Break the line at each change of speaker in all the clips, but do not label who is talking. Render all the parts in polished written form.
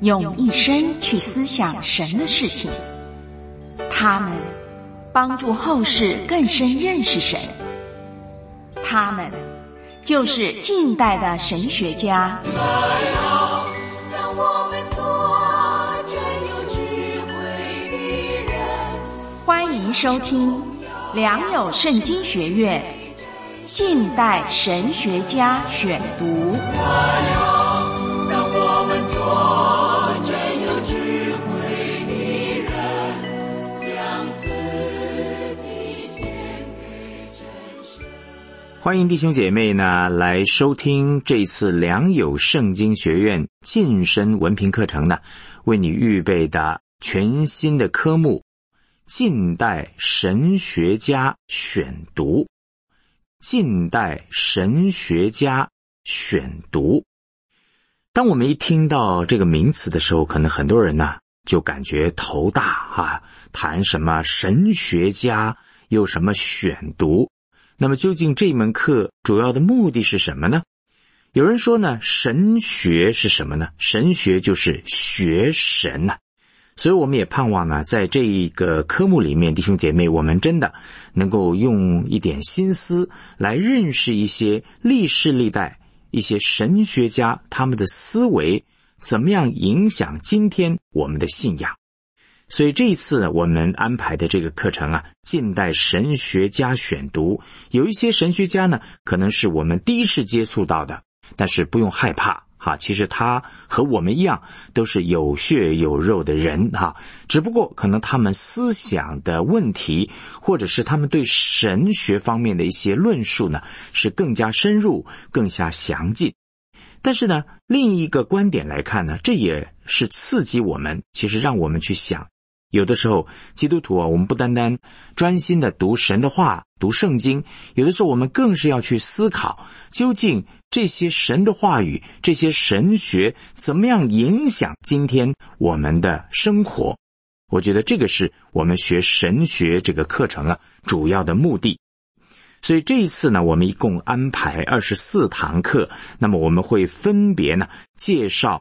用一生去思想神的事情。他们帮助后世更深认识神。他们就是近代的神学家。
让我们做真有智慧的人。
欢迎收听良友圣经学院近代神学家选读。
让我们做真有智慧的人，将自己献给真神。
欢迎弟兄姐妹呢来收听这次良友圣经学院晋升文凭课程呢为你预备的全新的科目近代神学家选读。近代神学家选读。当我们一听到这个名词的时候，可能很多人呢就感觉头大啊，谈什么神学家有什么选读。那么究竟这门课主要的目的是什么呢？有人说呢，神学是什么呢？神学就是学神啊。所以我们也盼望呢，在这一个科目里面，弟兄姐妹，我们真的能够用一点心思来认识一些历世历代一些神学家他们的思维怎么样影响今天我们的信仰。所以这一次呢，我们安排的这个课程啊，近代神学家选读，有一些神学家呢，可能是我们第一次接触到的，但是不用害怕。其实他和我们一样都是有血有肉的人只不过可能他们思想的问题，或者是他们对神学方面的一些论述呢，是更加深入更加详尽。但是呢，另一个观点来看呢，这也是刺激我们，其实让我们去想，有的时候基督徒我们不单单专心的读神的话，读圣经，有的时候我们更是要去思考，究竟这些神的话语，这些神学怎么样影响今天我们的生活。我觉得这个是我们学神学这个课程主要的目的。所以这一次呢，我们一共安排24堂课，那么我们会分别呢介绍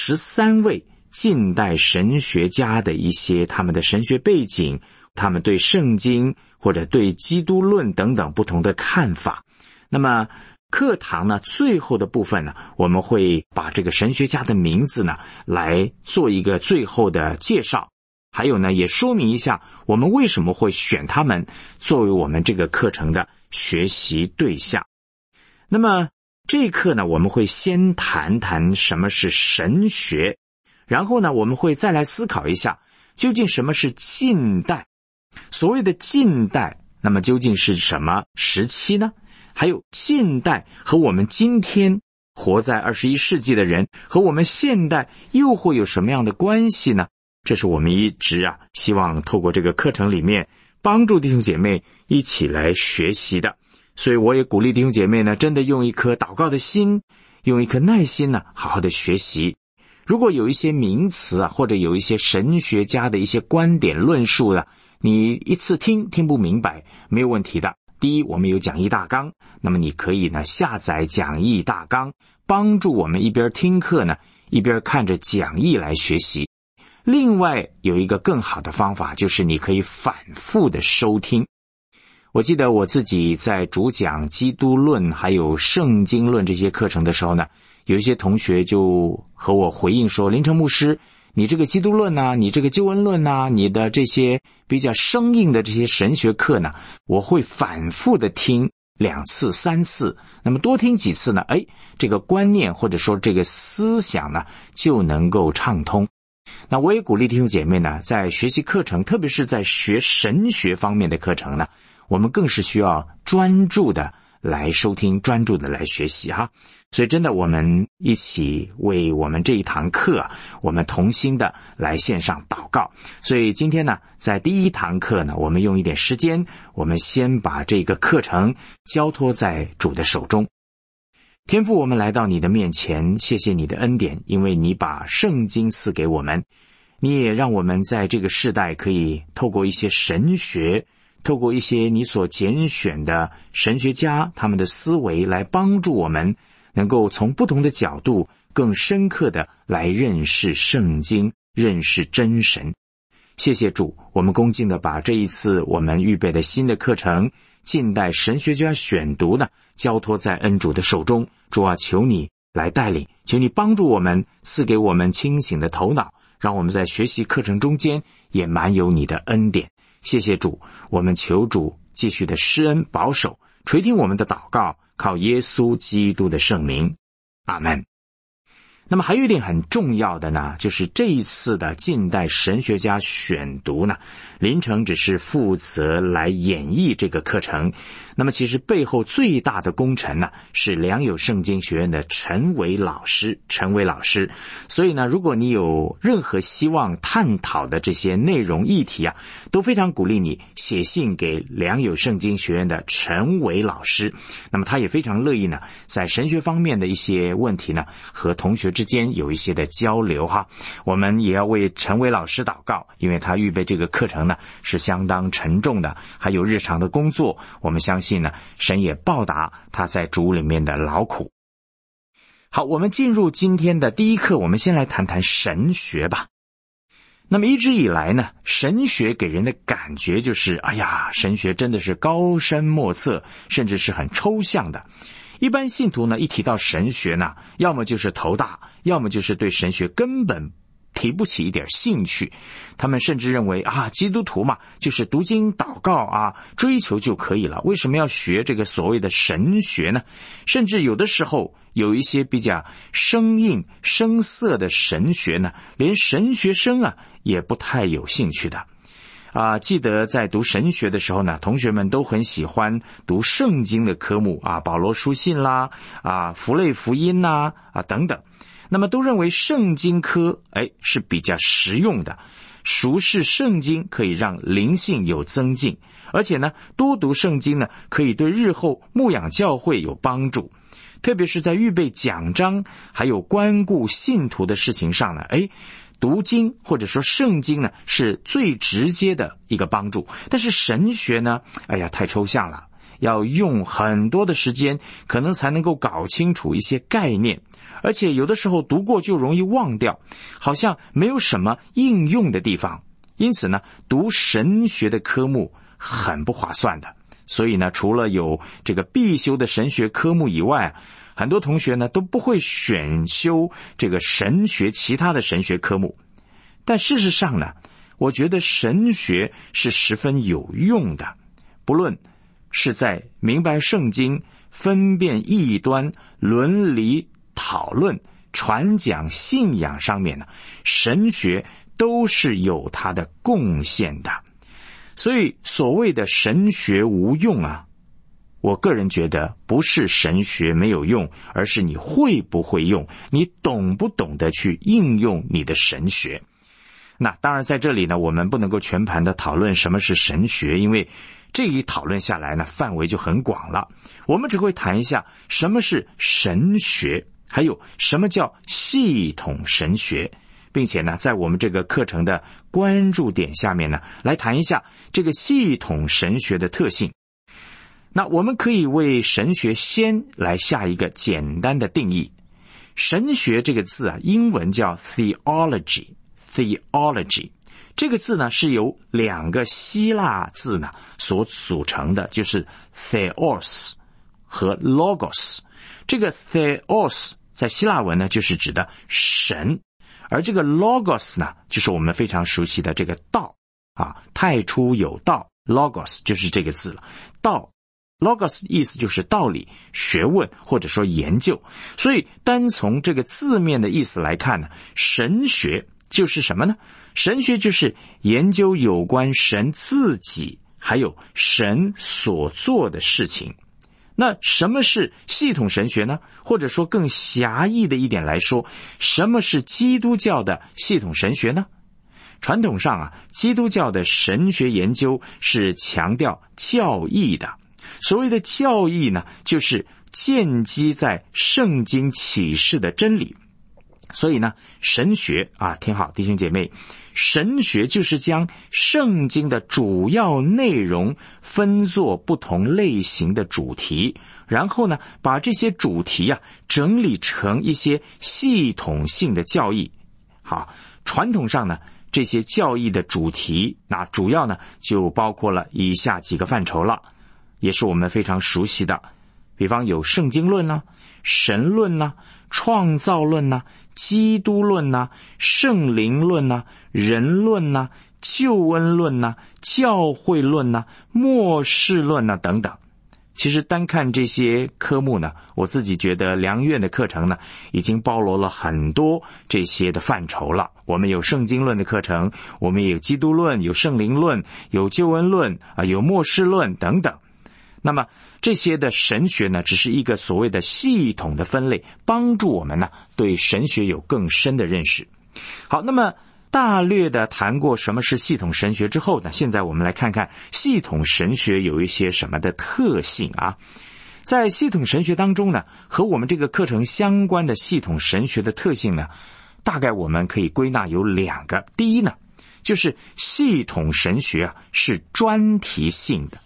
13位近代神学家的一些他们的神学背景，他们对圣经或者对基督论等等不同的看法。那么课堂呢最后的部分呢，我们会把这个神学家的名字呢来做一个最后的介绍，还有呢也说明一下我们为什么会选他们作为我们这个课程的学习对象。那么这一课呢，我们会先谈谈什么是神学，然后呢我们会再来思考一下究竟什么是近代。所谓的近代，那么究竟是什么时期呢？还有近代和我们今天活在21世纪的人和我们现代又会有什么样的关系呢？这是我们一直希望透过这个课程里面帮助弟兄姐妹一起来学习的。所以我也鼓励弟兄姐妹呢，真的用一颗祷告的心，用一颗耐心呢，好好的学习。如果有一些名词或者有一些神学家的一些观点论述你一次听不明白，没有问题的。第一，我们有讲义大纲，那么你可以呢下载讲义大纲，帮助我们一边听课呢，一边看着讲义来学习。另外有一个更好的方法，就是你可以反复的收听。我记得我自己在主讲基督论还有圣经论这些课程的时候呢，有一些同学就和我回应说，林成牧师，你这个基督论你这个救恩论你的这些比较生硬的这些神学课呢，我会反复的听2次3次，那么多听几次呢，这个观念或者说这个思想呢就能够畅通。那我也鼓励弟兄姐妹呢，在学习课程，特别是在学神学方面的课程呢，我们更是需要专注的来收听，专注的来学习所以真的我们一起为我们这一堂课我们同心的来线上祷告。所以今天呢，在第一堂课呢，我们用一点时间，我们先把这个课程交托在主的手中。天父，我们来到你的面前，谢谢你的恩典，因为你把圣经赐给我们，你也让我们在这个世代可以透过一些神学，透过一些你所拣选的神学家他们的思维来帮助我们能够从不同的角度更深刻的来认识圣经，认识真神。谢谢主，我们恭敬的把这一次我们预备的新的课程近代神学家选读呢，交托在恩主的手中。主啊，求你来带领，求你帮助我们，赐给我们清醒的头脑，让我们在学习课程中间也满有你的恩典。谢谢主，我们求主继续的施恩保守，垂听我们的祷告，靠耶稣基督的圣名，阿们。那么还有一点很重要的呢，就是这一次的近代神学家选读呢，林成只是负责来演绎这个课程。那么其实背后最大的功臣呢，是良友圣经学院的陈伟老师。所以呢，如果你有任何希望探讨的这些内容议题啊，都非常鼓励你写信给良友圣经学院的陈伟老师。那么他也非常乐意呢，在神学方面的一些问题呢，和同学之间有一些的交流哈。我们也要为陈伟老师祷告，因为他预备这个课程呢是相当沉重的，还有日常的工作，我们相信呢，神也报答他在主里面的劳苦。好，我们进入今天的第一课，我们先来谈谈神学吧。那么一直以来呢，神学给人的感觉就是，神学真的是高深莫测，甚至是很抽象的。一般信徒呢，一提到神学呢，要么就是头大，要么就是对神学根本提不起一点兴趣。他们甚至认为基督徒嘛，就是读经祷告追求就可以了，为什么要学这个所谓的神学呢？甚至有的时候有一些比较生硬生涩的神学呢，连神学生也不太有兴趣的。记得在读神学的时候呢，同学们都很喜欢读圣经的科目保罗书信啦符类福音啦等等。那么都认为圣经科是比较实用的，熟识圣经可以让灵性有增进，而且呢，多读圣经呢，可以对日后牧养教会有帮助。特别是在预备讲章还有关顾信徒的事情上呢，读经或者说圣经呢，是最直接的一个帮助。但是神学呢，太抽象了，要用很多的时间，可能才能够搞清楚一些概念，而且有的时候读过就容易忘掉，好像没有什么应用的地方。因此呢，读神学的科目很不划算的。所以呢，除了有这个必修的神学科目以外，很多同学呢都不会选修这个神学其他的神学科目。但事实上呢，我觉得神学是十分有用的，不论是在明白圣经、分辨异端、伦理讨论、传讲信仰上面呢，神学都是有它的贡献的。所以所谓的神学无用我个人觉得不是神学没有用，而是你会不会用，你懂不懂得去应用你的神学。那当然在这里呢，我们不能够全盘的讨论什么是神学，因为这一讨论下来呢，范围就很广了。我们只会谈一下什么是神学，还有什么叫系统神学，并且呢，在我们这个课程的关注点下面呢，来谈一下这个系统神学的特性。那我们可以为神学先来下一个简单的定义。神学这个字英文叫 theology。这个字呢，是由两个希腊字呢所组成的，就是 theos 和 logos。这个 theos 在希腊文呢，就是指的神，而这个 logos 呢，就是我们非常熟悉的这个道太初有道， logos 就是这个字了。道 logos 意思就是道理、学问或者说研究。所以单从这个字面的意思来看呢，神学就是什么呢？神学就是研究有关神自己还有神所做的事情。那什么是系统神学呢？或者说更狭义的一点来说，什么是基督教的系统神学呢？传统上基督教的神学研究是强调教义的。所谓的教义呢，就是建基在圣经启示的真理。 所以呢，神学啊，听好，弟兄姐妹，神学就是将圣经的主要内容分作不同类型的主题，然后呢，把这些主题啊整理成一些系统性的教义。好，传统上呢，这些教义的主题，那主要呢就包括了以下几个范畴了，也是我们非常熟悉的，比方有圣经论啦、神论啦、创造论啦、基督论啦、圣灵论啦、人论啦、救恩论啦、教会论啦、末世论啦等等。其实单看这些科目呢，我自己觉得良院的课程呢，已经包罗了很多这些的范畴了。我们有圣经论的课程，我们也有基督论，有圣灵论，有救恩论有末世论等等。那么这些的神学呢，只是一个所谓的系统的分类，帮助我们呢对神学有更深的认识。好，那么大略的谈过什么是系统神学之后呢，现在我们来看看系统神学有一些什么的特性啊。在系统神学当中呢，和我们这个课程相关的系统神学的特性呢，大概我们可以归纳有2个。第一呢，就是系统神学啊是专题性的。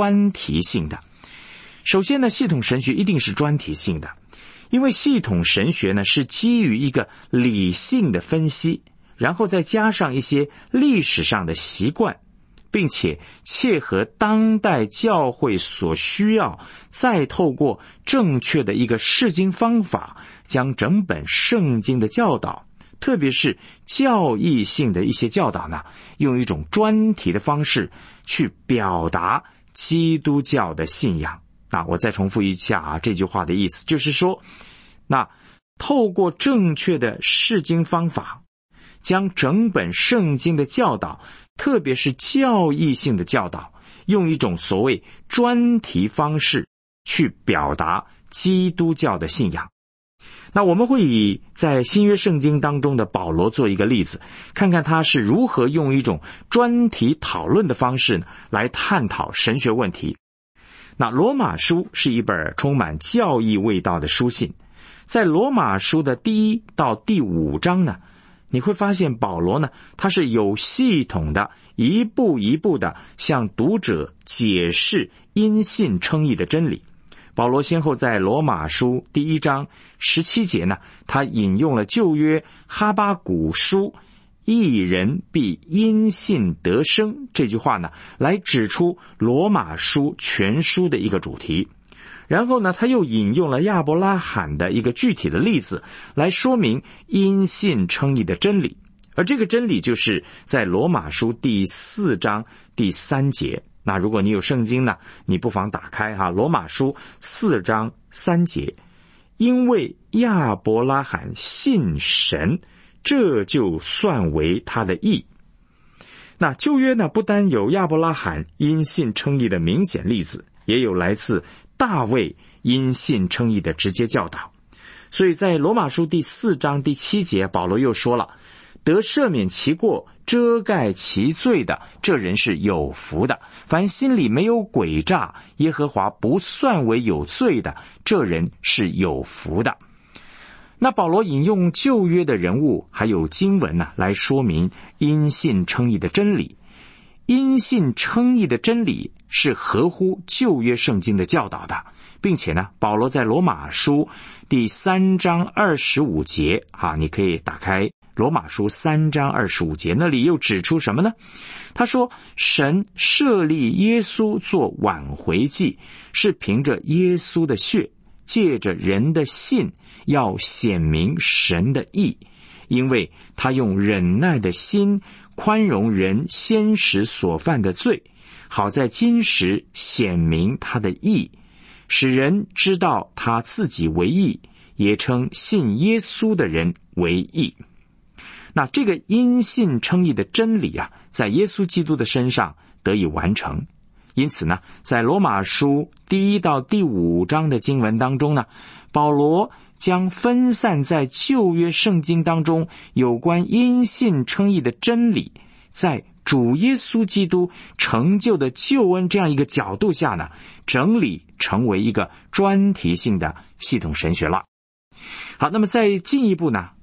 首先呢，系统神学一定是专题性的，因为系统神学呢是基于一个理性的分析，然后再加上一些历史上的习惯，并且切合当代教会所需要，再透过正确的一个释经方法，将整本圣经的教导，特别是教义性的一些教导呢，用一种专题的方式去表达基督教的信仰。那我再重复一下这句话的意思，就是说，那透过正确的释经方法，将整本圣经的教导，特别是教义性的教导，用一种所谓专题方式去表达基督教的信仰。那我们会以在新约圣经当中的保罗做一个例子，看看他是如何用一种专题讨论的方式来探讨神学问题。那罗马书是一本充满教义味道的书信，在罗马书的第1到第5章呢，你会发现保罗呢，他是有系统的一步一步的向读者解释因信称义的真理。保罗先后在罗马书第1章17节呢，他引用了旧约哈巴谷书义人必因信得生这句话呢，来指出罗马书全书的一个主题。然后呢，他又引用了亚伯拉罕的一个具体的例子，来说明因信称义的真理。而这个真理就是在罗马书第4章第3节。那如果你有圣经呢，你不妨打开罗马书4章3节，因为亚伯拉罕信神，这就算为他的义。那旧约呢，不单有亚伯拉罕因信称义的明显例子，也有来自大卫因信称义的直接教导。所以在罗马书第4章第7节，保罗又说了，得赦免其过，遮盖其罪的，这人是有福的。凡心里没有诡诈，耶和华不算为有罪的，这人是有福的。那保罗引用旧约的人物还有经文呢，来说明因信称义的真理。因信称义的真理是合乎旧约圣经的教导的，并且呢，保罗在罗马书第3章25节你可以打开罗马书3章25节，那里又指出什么呢？他说，神设立耶稣做挽回祭，是凭着耶稣的血，借着人的信，要显明神的义，因为他用忍耐的心宽容人先时所犯的罪，好在今时显明他的义，使人知道他自己为义，也称信耶稣的人为义。那这个因信称义的真理在耶稣基督的身上得以完成。因此呢，在罗马书第1到第5章的经文当中呢，保罗将分散在旧约圣经当中有关因信称义的真理，在主耶稣基督成就的救恩这样一个角度下呢，整理成为一个专题性的系统神学了。好，那么再进一步呢，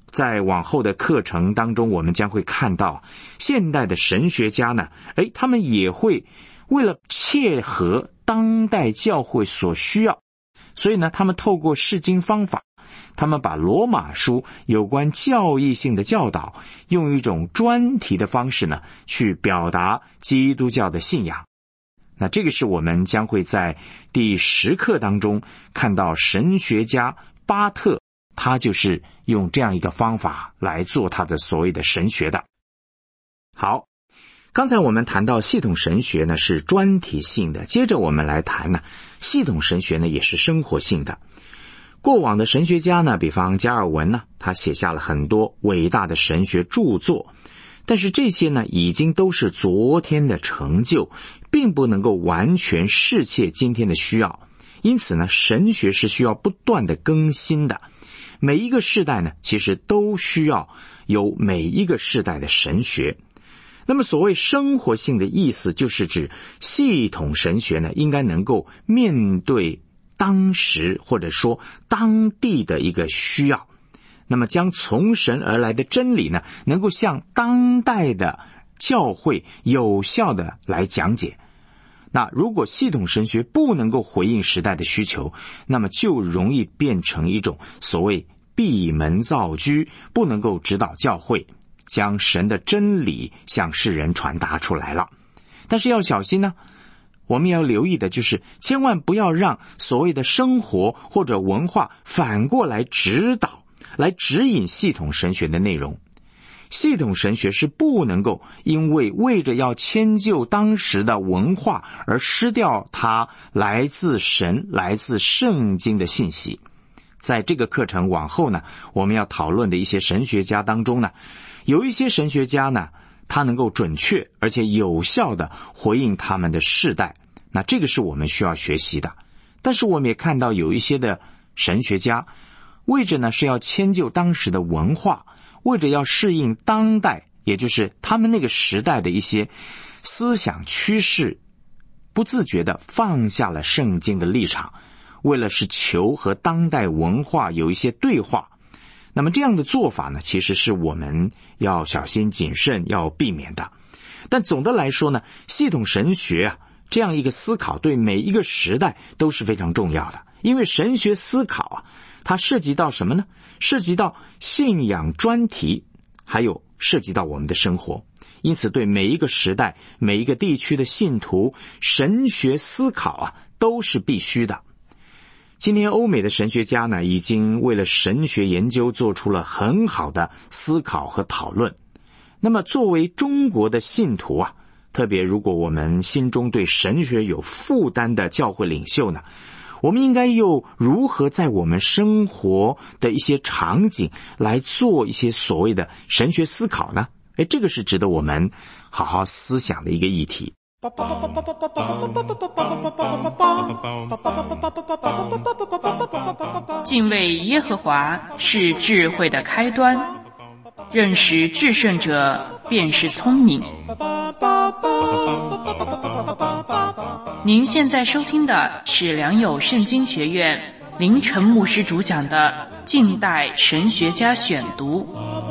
在往后的课程当中，我们将会看到现代的神学家呢，他们也会为了切合当代教会所需要，所以呢，他们透过释经方法，他们把罗马书有关教义性的教导，用一种专题的方式呢，去表达基督教的信仰。那这个是我们将会在第10课当中看到神学家巴特，他就是用这样一个方法来做他的所谓的神学的。好，刚才我们谈到系统神学呢是专题性的，接着我们来谈呢，系统神学呢也是生活性的。过往的神学家呢，比方加尔文呢，他写下了很多伟大的神学著作，但是这些呢已经都是昨天的成就，并不能够完全适切今天的需要。因此呢，神学是需要不断的更新的。每一个世代呢，其实都需要有每一个世代的神学。那么所谓生活性的意思，就是指系统神学呢，应该能够面对当时或者说当地的一个需要，那么将从神而来的真理呢，能够向当代的教会有效的来讲解。那如果系统神学不能够回应时代的需求，那么就容易变成一种所谓闭门造车，不能够指导教会将神的真理向世人传达出来了。但是要小心呢，我们要留意的就是千万不要让所谓的生活或者文化反过来指导，来指引系统神学的内容。系统神学是不能够因为着要迁就当时的文化而失掉它来自神来自圣经的信息。在这个课程往后呢，我们要讨论的一些神学家当中呢，有一些神学家呢，他能够准确而且有效地回应他们的世代，那这个是我们需要学习的。但是我们也看到有一些的神学家为着呢是要迁就当时的文化，为着要适应当代，也就是他们那个时代的一些思想趋势，不自觉地放下了圣经的立场，为了是求和当代文化有一些对话。那么这样的做法呢，其实是我们要小心谨慎要避免的。但总的来说呢，系统神学这样一个思考对每一个时代都是非常重要的。因为神学思考它涉及到什么呢？涉及到信仰专题，还有涉及到我们的生活。因此对每一个时代每一个地区的信徒，神学思考都是必须的。今天欧美的神学家呢，已经为了神学研究做出了很好的思考和讨论。那么作为中国的信徒特别如果我们心中对神学有负担的教会领袖呢，我们应该又如何在我们生活的一些场景来做一些所谓的神学思考呢？这个是值得我们好好思想的一个议题。
敬畏耶和华是智慧的开端，认识至圣者便是聪明。您现在收听的是良友圣经学院林晨牧师主讲的近代神学家选读。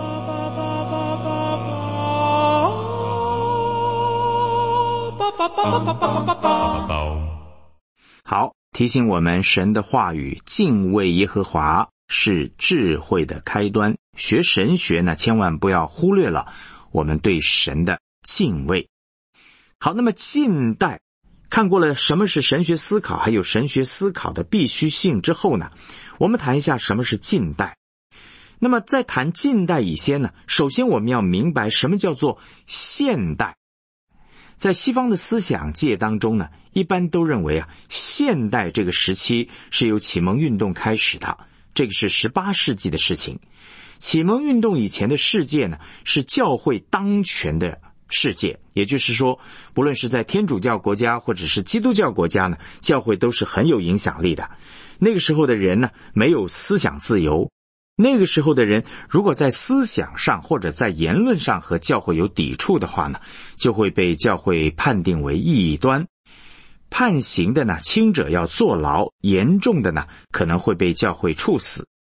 好，提醒我们神的话语，敬畏耶和华是智慧的开端。学神学呢，千万不要忽略了我们对神的敬畏。好，那么近代看过了什么是神学思考，还有神学思考的必须性之后呢，我们谈一下什么是近代。那么在谈近代以前呢，首先我们要明白什么叫做现代。在西方的思想界当中呢，一般都认为现代这个时期是由启蒙运动开始的，这个是18世纪的事情。启蒙运动以前的世界呢，是教会当权的世界，也就是说，不论是在天主教国家或者是基督教国家呢，教会都是很有影响力的。那个时候的人呢，没有思想自由。那个时候的人如果在思想上或者在言论上和教会有抵触的话呢，就会被教会判定为异端，判刑的呢，轻者要坐牢，严重的呢，可能会被教会处死。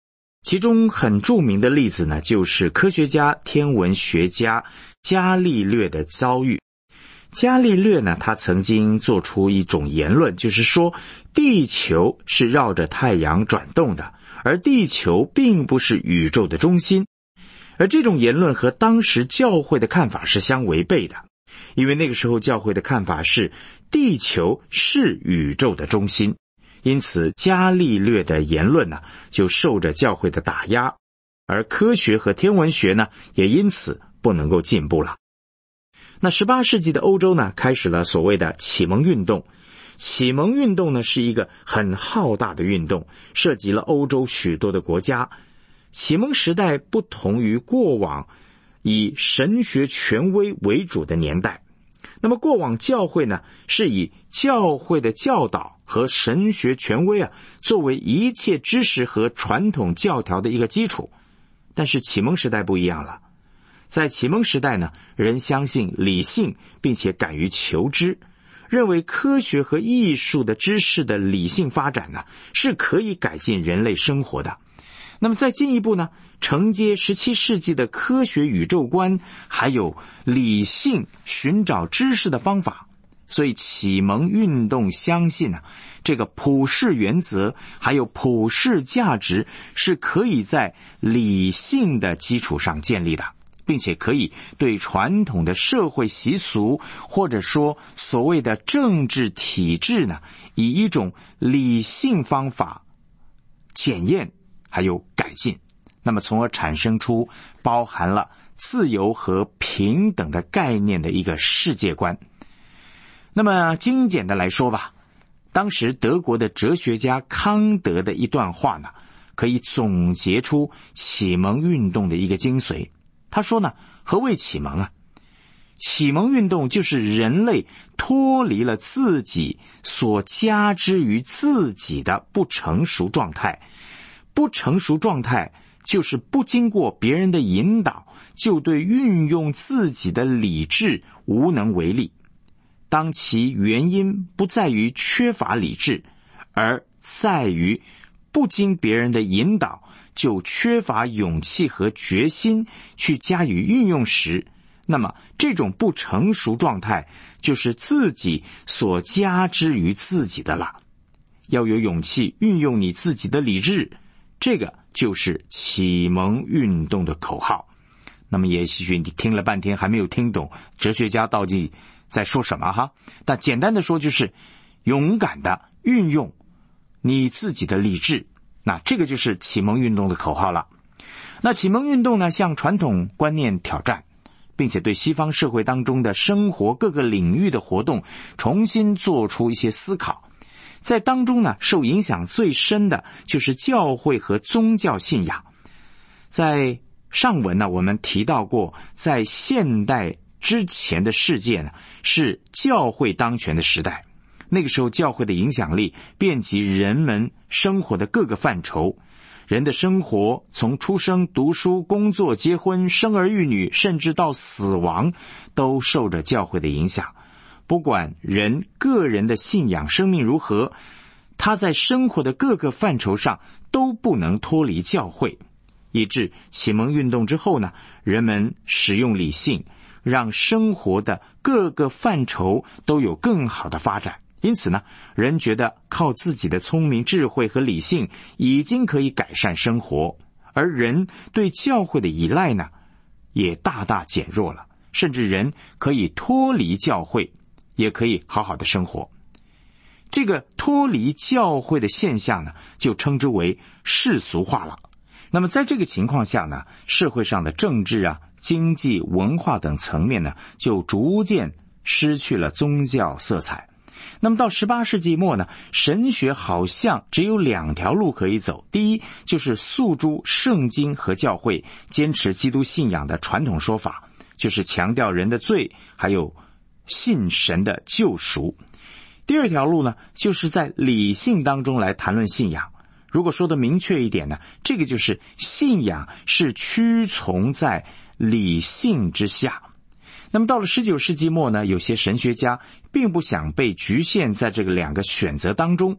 其中很著名的例子呢，就是科学家、天文学家伽利略的遭遇。伽利略呢，他曾经做出一种言论，就是说地球是绕着太阳转动的，而地球并不是宇宙的中心。而这种言论和当时教会的看法是相违背的，因为那个时候教会的看法是地球是宇宙的中心，因此伽利略的言论呢，就受着教会的打压，而科学和天文学呢，也因此不能够进步了。那18世纪的欧洲呢，开始了所谓的启蒙运动。启蒙运动呢，是一个很浩大的运动，涉及了欧洲许多的国家。启蒙时代不同于过往以神学权威为主的年代。那么过往教会呢，是以教会的教导和神学权威作为一切知识和传统教条的一个基础。但是启蒙时代不一样了，在启蒙时代呢，人相信理性，并且敢于求知，认为科学和艺术的知识的理性发展呢，是可以改进人类生活的。那么再进一步呢，承接17世纪的科学宇宙观，还有理性寻找知识的方法。所以启蒙运动相信呢，这个普世原则还有普世价值是可以在理性的基础上建立的，并且可以对传统的社会习俗或者说所谓的政治体制呢，以一种理性方法检验还有改进，那么从而产生出包含了自由和平等的概念的一个世界观。那么精简的来说吧，当时德国的哲学家康德的一段话呢，可以总结出启蒙运动的一个精髓。他说呢，何谓启蒙启蒙运动就是人类脱离了自己所加之于自己的不成熟状态。不成熟状态就是不经过别人的引导，就对运用自己的理智无能为力。当其原因不在于缺乏理智，而在于不经别人的引导，就缺乏勇气和决心去加以运用时，那么这种不成熟状态就是自己所加之于自己的了。要有勇气运用你自己的理智，这个就是启蒙运动的口号。那么也许你听了半天还没有听懂哲学家到底在说什么但简单的说就是勇敢的运用你自己的理智，那这个就是启蒙运动的口号了。那启蒙运动呢，向传统观念挑战，并且对西方社会当中的生活各个领域的活动重新做出一些思考。在当中呢，受影响最深的就是教会和宗教信仰。在上文呢，我们提到过，在现代之前的世界呢，是教会当权的时代。那个时候教会的影响力遍及人们生活的各个范畴，人的生活从出生、读书、工作、结婚、生儿育女，甚至到死亡，都受着教会的影响。不管人个人的信仰生命如何，他在生活的各个范畴上都不能脱离教会。以致启蒙运动之后呢，人们使用理性，让生活的各个范畴都有更好的发展。因此呢，人觉得靠自己的聪明、智慧和理性已经可以改善生活，而人对教会的依赖呢，也大大减弱了，甚至人可以脱离教会，也可以好好的生活。这个脱离教会的现象呢，就称之为世俗化了。那么在这个情况下呢，社会上的政治经济、文化等层面呢，就逐渐失去了宗教色彩。那么到18世纪末呢，神学好像只有2条路可以走。第一，就是诉诸圣经和教会，坚持基督信仰的传统说法，就是强调人的罪，还有信神的救赎。第二条路呢，就是在理性当中来谈论信仰。如果说的明确一点呢，这个就是信仰是屈从在理性之下。那么到了19世纪末呢，有些神学家并不想被局限在这个2个选择当中，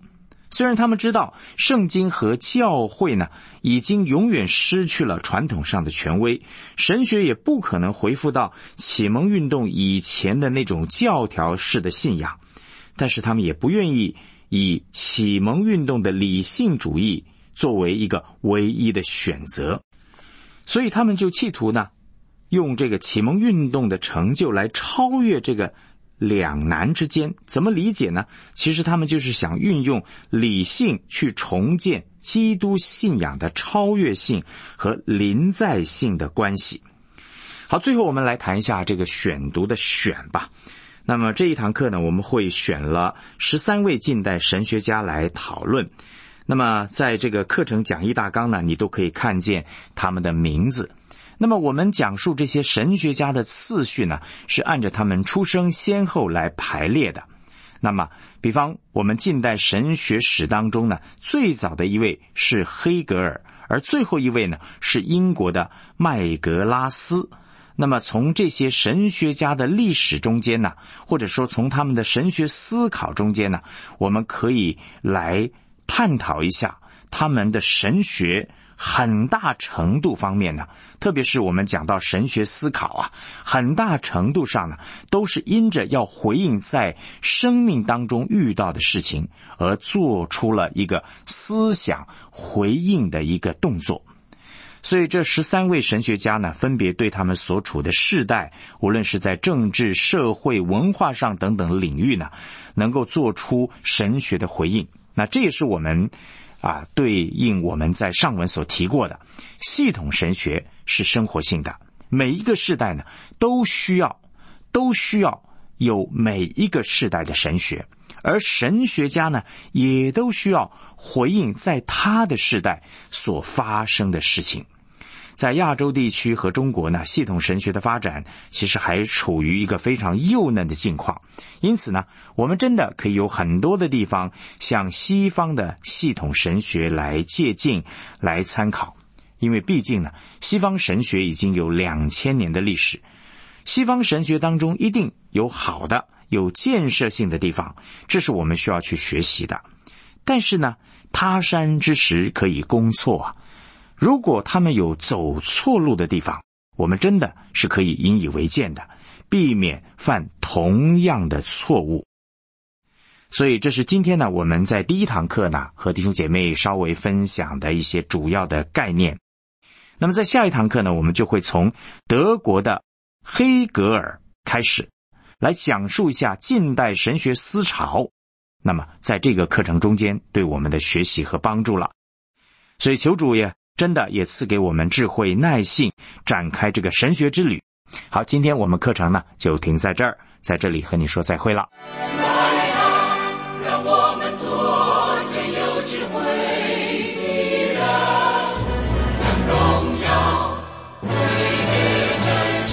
虽然他们知道圣经和教会呢已经永远失去了传统上的权威，神学也不可能恢复到启蒙运动以前的那种教条式的信仰，但是他们也不愿意以启蒙运动的理性主义作为一个唯一的选择，所以他们就企图呢用这个启蒙运动的成就来超越这个两难之间。怎么理解呢？其实他们就是想运用理性去重建基督信仰的超越性和临在性的关系。好，最后我们来谈一下这个选读的选吧。那么这一堂课呢，我们会选了13位近代神学家来讨论。那么在这个课程讲义大纲呢，你都可以看见他们的名字。那么我们讲述这些神学家的次序呢，是按照他们出生先后来排列的。那么比方我们近代神学史当中呢，最早的一位是黑格尔，而最后一位呢是英国的麦格拉斯。那么从这些神学家的历史中间呢，或者说从他们的神学思考中间呢，我们可以来探讨一下他们的神学很大程度方面呢，特别是我们讲到神学思考啊，很大程度上呢，都是因着要回应在生命当中遇到的事情，而做出了一个思想回应的一个动作。所以这13位神学家呢，分别对他们所处的世代，无论是在政治、社会、文化上等等领域呢，能够做出神学的回应。那这也是我们对应我们在上文所提过的，系统神学是生活性的，每一个世代呢都需要有每一个世代的神学，而神学家呢也都需要回应在他的世代所发生的事情。在亚洲地区和中国呢，系统神学的发展其实还处于一个非常幼嫩的境况，因此呢，我们真的可以有很多的地方向西方的系统神学来借鉴、来参考。因为毕竟呢，西方神学已经有2000年的历史，西方神学当中一定有好的、有建设性的地方，这是我们需要去学习的。但是呢，他山之石可以攻错啊。如果他们有走错路的地方，我们真的是可以引以为戒的，避免犯同样的错误。所以这是今天呢，我们在第一堂课呢，和弟兄姐妹稍微分享的一些主要的概念。那么在下一堂课呢，我们就会从德国的黑格尔开始，来讲述一下近代神学思潮。那么在这个课程中间，对我们的学习和帮助了。所以求主也真的也赐给我们智慧耐性，展开这个神学之旅。好，今天我们课程呢就停在这儿，在这里和你说再会了。
来啊，让我们做真有智慧的人，将荣耀归给真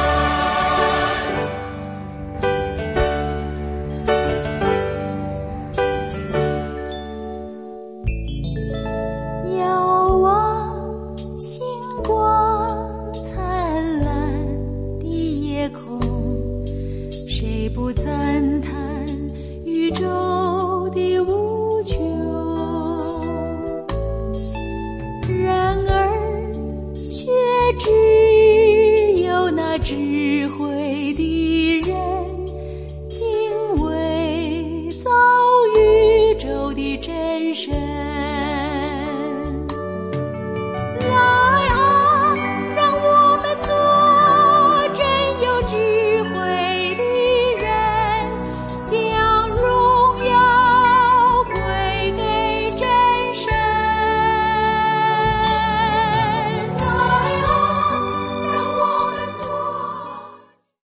神。遥望星光灿烂的夜空，谁不赞叹宇宙的无穷？然而却只有那只